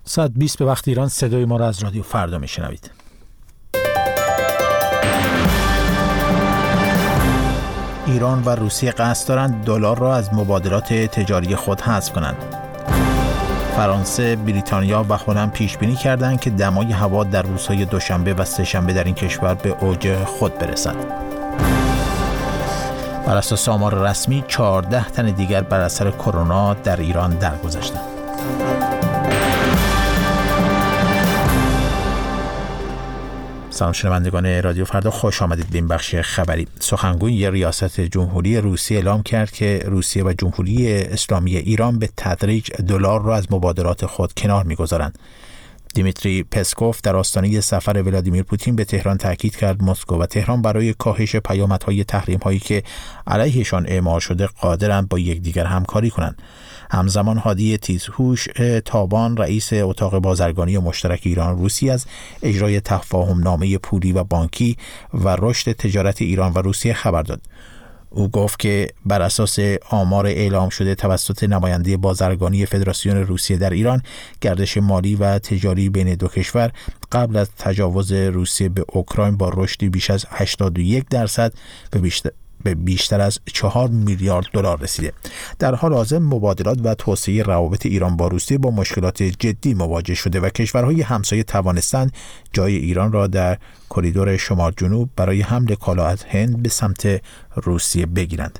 ساعت 20 به وقت ایران صدای ما را از رادیو فردا میشنوید. ایران و روسیه قصد دارند دلار را از مبادلات تجاری خود حذف کنند. فرانسه، بریتانیا و هلند پیش بینی کردند که دمای هوا در روزهای دوشنبه و سه‌شنبه در این کشور به اوج خود برسد. بر اساس آمار رسمی 14 تن دیگر بر اثر کرونا در ایران درگذشتند. سلام شنوندگان رادیو فردا، خوش آمدید به این بخش خبری. سخنگوی ریاست جمهوری روسیه اعلام کرد که روسیه و جمهوری اسلامی ایران به تدریج دلار را از مبادلات خود کنار می‌گذارند. دیمیتری پسکوف در آستانه سفر ولادیمیر پوتین به تهران تاکید کرد مسکو و تهران برای کاهش پیامدهای تحریم‌هایی که علیهشان اعمال شده قادرند با یکدیگر همکاری کنند. همزمان هادی تیزهوش تابان رئیس اتاق بازرگانی مشترک ایران روسیه از اجرای تفاهم‌نامه پولی و بانکی و رشد تجارت ایران و روسیه خبر داد. او گفت که بر اساس آمار اعلام شده توسط نماینده بازرگانی فدراسیون روسیه در ایران، گردش مالی و تجاری بین دو کشور قبل از تجاوز روسیه به اوکراین با رشدی بیش از 81% به بیشتر از 4 میلیارد دلار رسیده. در حال حاضر مبادلات و توسعه روابط ایران با روسیه با مشکلات جدی مواجه شده و کشورهای همسایه توانستند جای ایران را در کریدور شمال جنوب برای حمل کالا از هند به سمت روسیه بگیرند.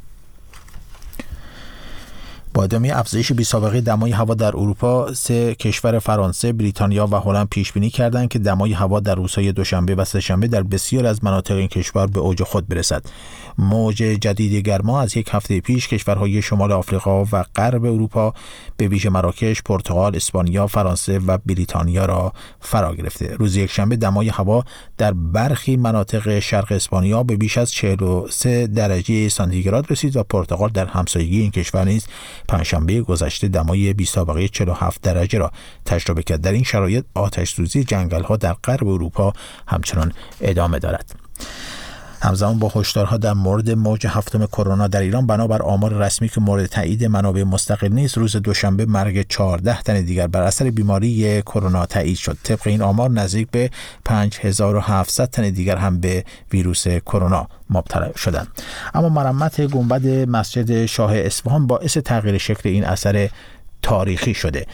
با ادامه افزایش بی‌سابقه دمای هوا در اروپا، 3 کشور فرانسه، بریتانیا و هلند پیش بینی کردند که دمای هوا در روزهای دوشنبه و سه‌شنبه در بسیاری از مناطق این کشور به اوج خود برسد. موج جدید گرما از یک هفته پیش کشورهای شمال آفریقا و غرب اروپا به ویژه مراکش، پرتغال، اسپانیا، فرانسه و بریتانیا را فرا گرفته. روز یکشنبه دمای هوا در برخی مناطق شرق اسپانیا به بیش از 43 درجه سانتیگراد رسید و پرتغال در همسایگی این کشور نیز پنجشنبه گذشته دمای بی‌سابقه 47 درجه را تجربه کرد. در این شرایط آتش‌سوزی جنگل‌ها در غرب اروپا همچنان ادامه دارد. همزمان با هشدارها در مورد موج هفتم کرونا در ایران، بنابر آمار رسمی که مورد تایید منابع مستقل نیست، روز دوشنبه مرگ 14 تن دیگر بر اثر بیماری کرونا تایید شد. طبق این آمار نزدیک به 5700 تن دیگر هم به ویروس کرونا مبتلا شدند. اما مرمت گنبد مسجد شاه اصفهان باعث تغییر شکل این اثر تاریخی شده.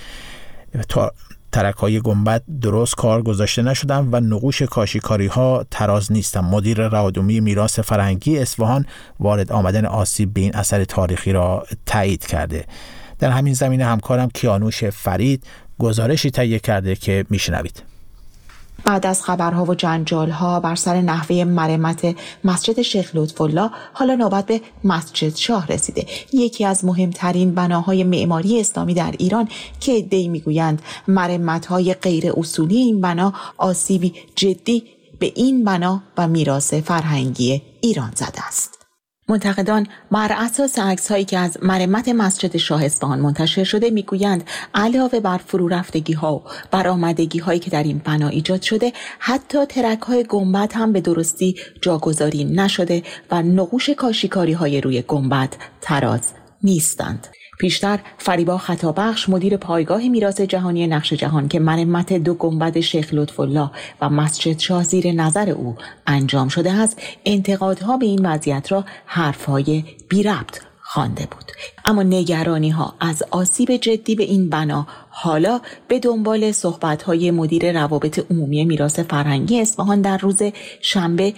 ترک‌های گنبد درست کار گذاشته نشدند و نقوش کاشی‌کاری‌ها تراز نیستند. مدیر رهادمی میراث فرهنگی اصفهان وارد آمدن آسیب به این اثر تاریخی را تایید کرده. در همین زمینه همکارم کیانوش فرید گزارشی تهیه کرده که میشنوید. بعد از خبرها و جنجال‌ها بر سر نحوه مرمت مسجد شیخ لطف‌الله، حالا نوبت به مسجد شاه رسیده. یکی از مهمترین بناهای معماری اسلامی در ایران که عده‌ای میگویند مرمت‌های غیر اصولی این بنا آسیبی جدی به این بنا و میراث فرهنگی ایران زده است. منتقدان بر اساس عکس‌هایی که از مرمت مسجد شاه اصفهان منتشر شده میگویند علاوه بر فرو رفتگی‌ها و برآمدگی‌هایی که در این بنا ایجاد شده، حتی ترک‌های گنبد هم به درستی جاگذاری نشده و نقوش کاشی‌کاری‌های روی گنبد تراز نیستند. پیشتر فریبا خطابخش مدیر پایگاه میراث جهانی نقش جهان که مرمت 2 گنبد شیخ لطف‌الله و مسجد شاه زیر نظر او انجام شده است، انتقادها به این وضعیت را حرفهای بی ربط خوانده بود. اما نگرانی‌ها از آسیب جدی به این بنا حالا به دنبال صحبت‌های مدیر روابط عمومی میراث فرهنگی اصفهان در روز شنبه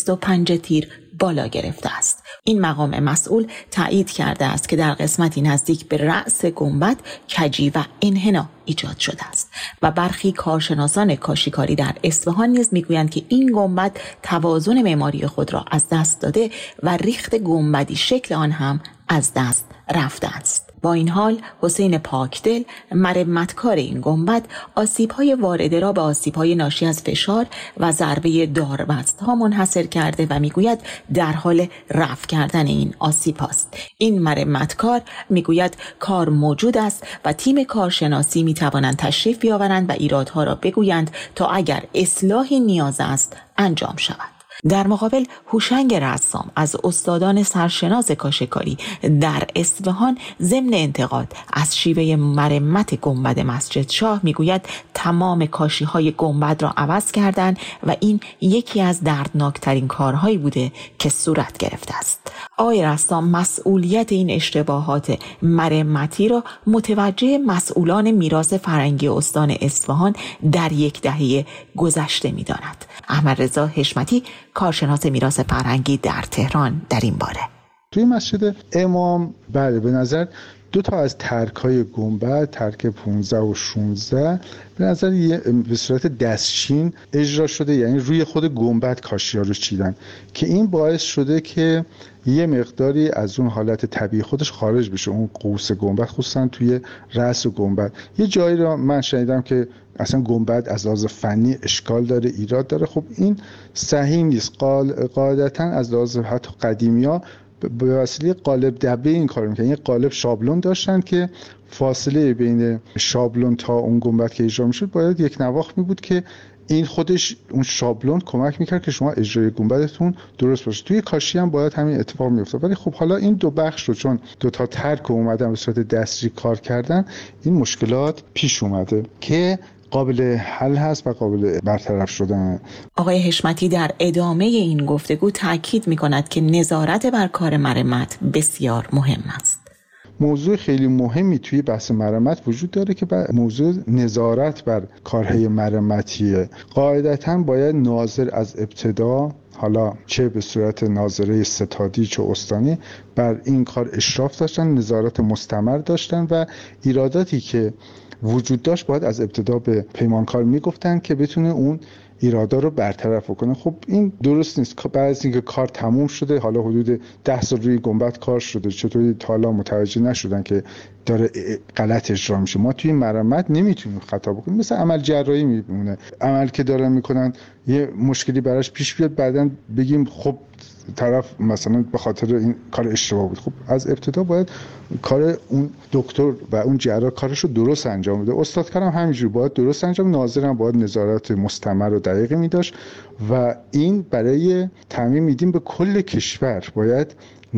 25 تیر بالا گرفته است. این مقام مسئول تایید کرده است که در قسمتی نزدیک به رأس گنبد کجی و انحنا ایجاد شده است و برخی کارشناسان کاشیکاری در اصفهان نیز میگویند که این گنبد توازن معماری خود را از دست داده و ریخت گنبدی شکل آن هم از دست رفته است. با این حال حسین پاکدل، مرمتکار این گنبد، آسیب‌های وارده را به آسیب‌های ناشی از فشار و ضربه داربست‌ها منحصر کرده و میگوید در حال رفع کردن این آسیب است. این مرمتکار میگوید کار موجود است و تیم کارشناسی میتوانند تشریف بیاورند و ایرادها را بگویند تا اگر اصلاحی نیاز است انجام شود. در مقابل هوشنگ رسام از استادان سرشناس کاشیکاری در اصفهان ضمن انتقاد از شیوه مرمت گنبد مسجد شاه میگوید تمام کاشی‌های گنبد را عوض کردند و این یکی از دردناکترین کارهایی بوده که صورت گرفته است. آقای رسام مسئولیت این اشتباهات مرمتی را متوجه مسئولان میراث فرهنگی استان اصفهان در یک دهه گذشته می‌داند. احمد رضا حشمتی، کارشناس میراث فرهنگی در تهران، در این باره: توی مسجد امام بله به نظر دو تا از ترک‌های گنبد، ترک 15 و 16 به نظر به صورت دستچین اجرا شده، یعنی روی خود گنبد کاشی‌ها رو چیدن که این باعث شده که یه مقداری از اون حالت طبیعی خودش خارج بشه، اون قوس گنبد خصوصا توی رأس و گنبد. یه جایی رو من شنیدم که اصلا گنبد از لحاظ فنی اشکال داره، ایراد داره. خب این صحیح نیست. قاعدتاً از لحاظ حتی قدیمی‌ها به وسیله قالب دبه این کارو می‌کردن. یه قالب شابلون داشتن که فاصله بین شابلون تا اون گنبد که اجرا می‌شد باید یک نواخت می‌بود که این خودش اون شابلون کمک می‌کرد که شما اجرای گنبدتون درست باشه. توی کاشی هم باید همین اتفاق می‌افتاد. ولی خب حالا این دو بخش رو چون دو تا ترک اومدن به صورت دستی کار کردن، این مشکلات پیش اومده که قابل حل هست و قابل برطرف شدن. آقای حشمتی در ادامه این گفتگو تاکید می‌کند که نظارت بر کار مرمت بسیار مهم است. موضوع خیلی مهمی توی بحث مرمت وجود داره که موضوع نظارت بر کارهای مرمتیه. قاعدتاً باید ناظر از ابتدا، حالا چه به صورت ناظره ستادی چه استانی، بر این کار اشراف داشتن، نظارت مستمر داشتن و ایراداتی که وجود داشت باید از ابتدا به پیمانکار میگفتن که بتونه اون ایرادا رو برطرف کنه. خب این درست نیست. بعد از اینکه کار تموم شده، حالا حدود 10 سال روی گنبد کار شده، چطوری تا حالا متوجه نشدن که داره غلط اجرا میشه؟ ما توی مرمت نمیتونیم خطا بکنیم. مثل عمل جراحی میمونه، عمل که دارن میکنن یه مشکلی براش پیش بیاد، بعدن بگیم خب طرف مثلا به خاطر این کار اشتباه بود. خب از ابتدا باید کار اون دکتر و اون جراح کارش رو درست انجام بده. استادکار هم همینجوری باید درست انجام، ناظر هم باید نظارت مستمر و دقیقی می‌داشت و این برای تعمیم میدیم به کل کشور. باید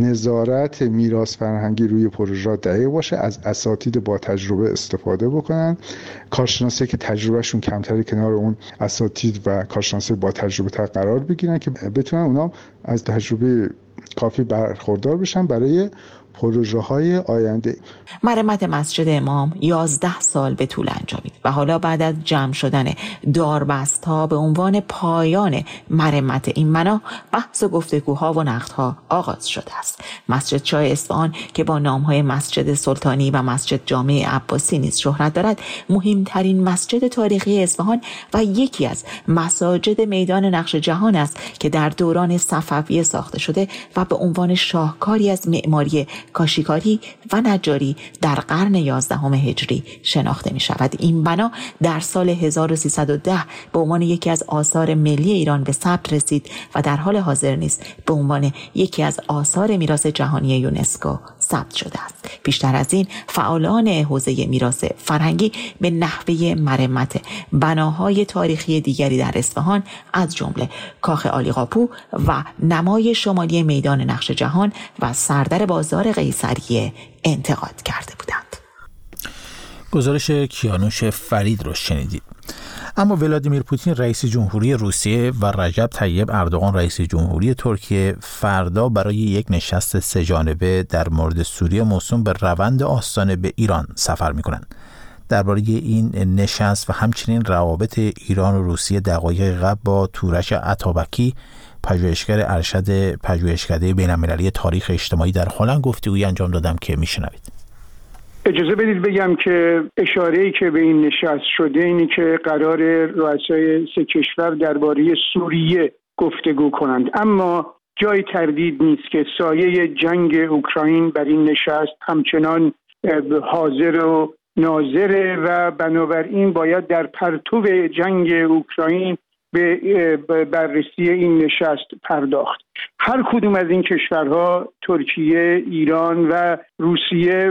نظارت میراث فرهنگی روی پروژه دقیق باشه، از اساتید با تجربه استفاده بکنن، کارشناسی که تجربهشون کمتره کنار اون اساتید و کارشناسی با تجربه تر قرار بگیرن که بتونن اونا از تجربه کافی برخوردار بشن برای پروژه‌های آینده. مرمت مسجد امام 11 سال به طول انجامید و حالا بعد از جمع شدن داربست‌ها به عنوان پایان مرمت این بنا، بحث و گفتگوها و نقدها آغاز شده است. مسجد شاه اصفهان که با نام‌های مسجد سلطانی و مسجد جامع عباسی نیز شهرت دارد، مهمترین مسجد تاریخی اصفهان و یکی از مساجد میدان نقش جهان است که در دوران صفویه ساخته شده و به عنوان شاهکاری از معماری کاشیکاری و نجاری در قرن 11 هجری شناخته می شود. این بنا در سال 1310 به عنوان یکی از آثار ملی ایران به ثبت رسید و در حال حاضر نیز به عنوان یکی از آثار میراث جهانی یونسکو ثبت شده است. پیشتر از این فعالان حوزه میراث فرهنگی به نحوه مرمت بناهای تاریخی دیگری در اصفهان از جمله کاخ عالیقاپو و نمای شمالی میدان نقش جهان و سردر بازار قیصریه انتقاد کرده بودند. گزارش کیانوش فرید رو شنیدید. اما ولادیمیر پوتین رئیس جمهوری روسیه و رجب طیب اردوغان رئیس جمهوری ترکیه فردا برای یک نشست سه‌جانبه در مورد سوریه موسوم به روند آستانه به ایران سفر می‌کنند. درباره این نشست و همچنین روابط ایران و روسیه دقایق قبل با تورش عطابکی، پژوهشگر ارشد پژوهشکده بین‌المللی تاریخ اجتماعی در هلند گفتگویی انجام دادم که میشنوید. اجازه بدید بگم که اشاره‌ای که به این نشست شده اینی که قرار رؤسای سه کشور درباره سوریه گفتگو کنند، اما جای تردید نیست که سایه جنگ اوکراین بر این نشست همچنان حاضر و ناظره و بنابراین باید در پرتو جنگ اوکراین به بررسی این نشست پرداخت. هر کدوم از این کشورها، ترکیه، ایران و روسیه،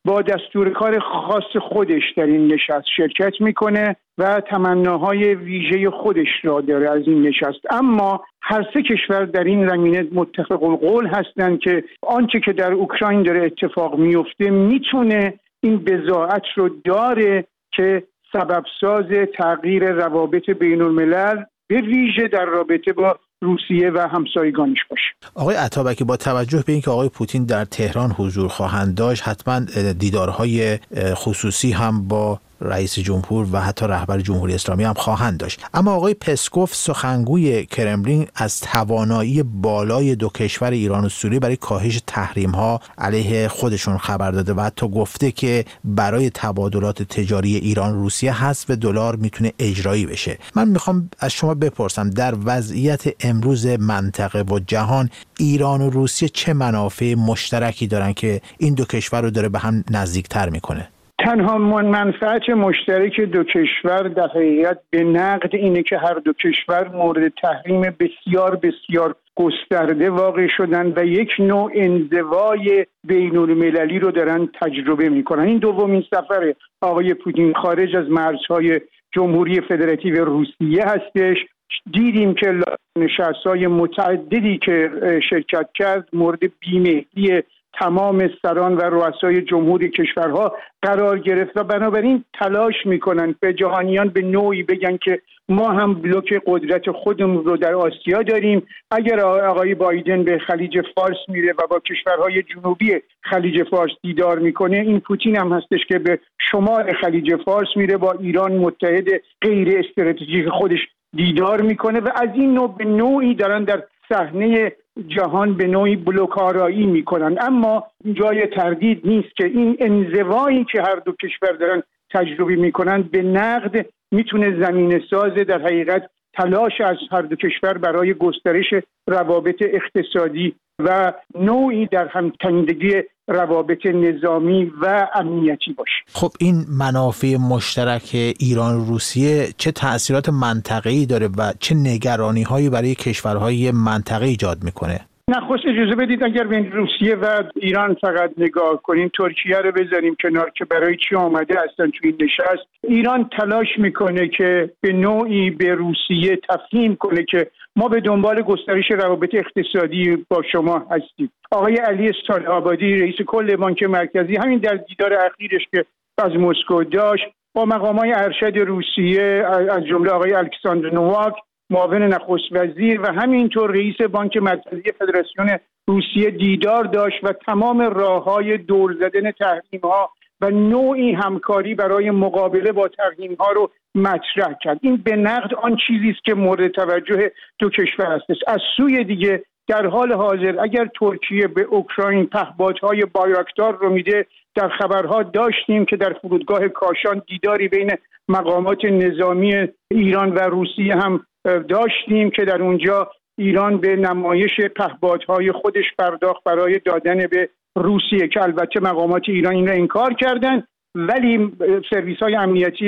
با دستور کار خاص خودش در این نشست شرکت میکنه و تمناهای ویژه خودش را داره از این نشست. اما هر سه کشور در این زمینه متفق القول هستند که آنچه که در اوکراین داره اتفاق میفته میتونه این بضاعت رو داره که سبب ساز تغییر روابط بین الملل به ویژه در رابطه با روسیه و همسایگانش باشه. آقای عطابکی، با توجه به اینکه آقای پوتین در تهران حضور خواهند داشت، حتما دیدارهای خصوصی هم با رئیس جمهور و حتی رهبر جمهوری اسلامی هم خواهند داشت. اما آقای پسکوف سخنگوی کرملین از توانایی بالای دو کشور ایران و سوریه برای کاهش تحریم‌ها علیه خودشون خبر داده و حتی گفته که برای تبادلات تجاری ایران روسیه حذف دلار میتونه اجرایی بشه. من میخوام از شما بپرسم در وضعیت امروز منطقه و جهان ایران و روسیه چه منافع مشترکی دارن که این دو کشور رو داره به هم نزدیکتر میکنه؟ تنها منفعت مشترک دو کشور در حقیقت به نقد اینه که هر دو کشور مورد تحریم بسیار بسیار گسترده واقع شدن و یک نوع انزوای بین المللی رو دارن تجربه میکنن. این دومین سفر آقای پوتین خارج از مرزهای جمهوری فدراتیو روسیه هستش. دیدیم که نشست‌های متعددی که شرکت کرد مورد بی‌مهری تمام سران و رؤسای جمهوری کشورها قرار گرفت و بنابراین تلاش میکنن به جهانیان به نوعی بگن که ما هم بلوک قدرت خودمون رو در آسیا داریم. اگر آقای بایدن به خلیج فارس میره و با کشورهای جنوبی خلیج فارس دیدار میکنه، این پوتین هم هستش که به شمال خلیج فارس میره با ایران متحد غیر استراتژیک خودش دیدار میکنه و از این نوع به نوعی دارن در صحنه جهان به نوعی بلوک‌آرایی میکنن. اما جای تردید نیست که این انزوایی که هر دو کشور دارن تجربه میکنن به نقد میتونه زمینه ساز در حقیقت تلاش از هر دو کشور برای گسترش روابط اقتصادی و نوعی در همتنیدگی روابط نظامی و امنیتی باشه. خب این منافع مشترک ایران و روسیه چه تأثیرات منطقه‌ای داره و چه نگرانی‌هایی برای کشورهای منطقه ایجاد میکنه؟ نخست اجازه بدید اگر بین روسیه و ایران فقط نگاه کنیم، ترکیه رو بذاریم کنار که برای چی آمده اصلا توی این نشست. ایران تلاش میکنه که به نوعی به روسیه تفهیم کنه که ما به دنبال گسترش روابط اقتصادی با شما هستیم. آقای علی صالح‌آبادی رئیس کل بانک مرکزی همین در دیدار اخیرش که از مسکو داشت با مقامات ارشد روسیه از جمله آقای الکساندر نوواک معاون نخست وزیر و همینطور رئیس بانک مرکزی فدراسیون روسیه دیدار داشت و تمام راه‌های دور زدن تحریم‌ها و نوعی همکاری برای مقابله با تحریم‌ها رو مطرح کرد. این به نقد آن چیزی است که مورد توجه دو کشور است. از سوی دیگه در حال حاضر اگر ترکیه به اوکراین پهپادهای بایراکتار رو میده، در خبرها داشتیم که در فرودگاه کاشان دیداری بین مقامات نظامی ایران و روسیه هم داشتیم که در اونجا ایران به نمایش پهپادهای خودش پرداخت برای دادن به روسیه که البته مقامات ایران این را انکار کردند، ولی سرویس‌های امنیتی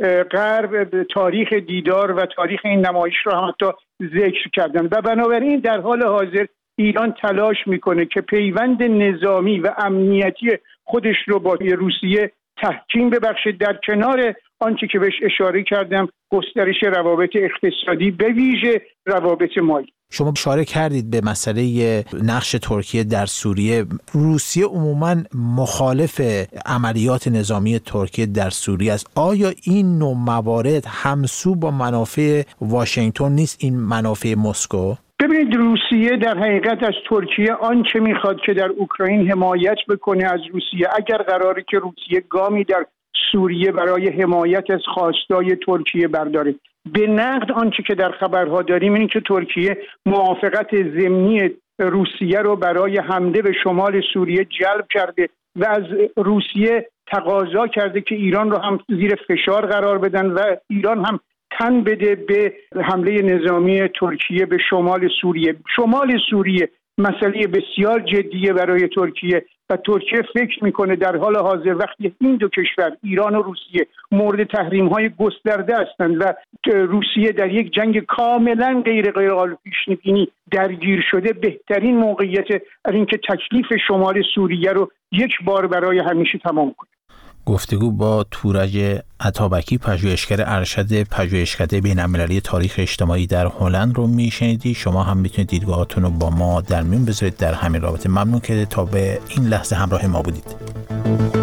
غرب تاریخ دیدار و تاریخ این نمایش را هم حتی ذکر کردند و بنابراین در حال حاضر ایران تلاش میکنه که پیوند نظامی و امنیتی خودش رو با روسیه تحکیم ببخشه، در کنار آنچه که بهش اشاره کردم گسترش روابط اقتصادی به ویژه روابط مالی. شما اشاره کردید به مسئله نقش ترکیه در سوریه. روسیه عموماً مخالف عملیات نظامی ترکیه در سوریه است. آیا این نوع موارد همسو با منافع واشنگتن نیست، این منافع مسکو؟ ببینید روسیه در حقیقت از ترکیه آنچه میخواد که در اوکراین حمایت بکنه از روسیه. اگر قراره که روسیه گامی در سوریه برای حمایت از خواستای ترکیه برداره، به نقد آنچه که در خبرها داریم این که ترکیه موافقت ضمنی روسیه رو برای حمله به شمال سوریه جلب کرده و از روسیه تقاضا کرده که ایران رو هم زیر فشار قرار بدن و ایران هم تن بده به حمله نظامی ترکیه به شمال سوریه. شمال سوریه مسئله بسیار جدیه برای ترکیه و ترکیه فکر میکنه در حال حاضر وقتی این دو کشور ایران و روسیه مورد تحریم‌های گسترده هستند و روسیه در یک جنگ کاملا غیر قابل پیش بینی درگیر شده بهترین موقعیت از اینکه تکلیف شمال سوریه رو یک بار برای همیشه تمام کنه. گفتگو با تورج عطابکی، پژوهشگر ارشد پژوهشکده بین‌المللی تاریخ اجتماعی در هلند رو میشنیدی. شما هم میتونید دیدگاهاتون رو با ما در میون بذارید در همین رابطه. ممنون که تا به این لحظه همراه ما بودید.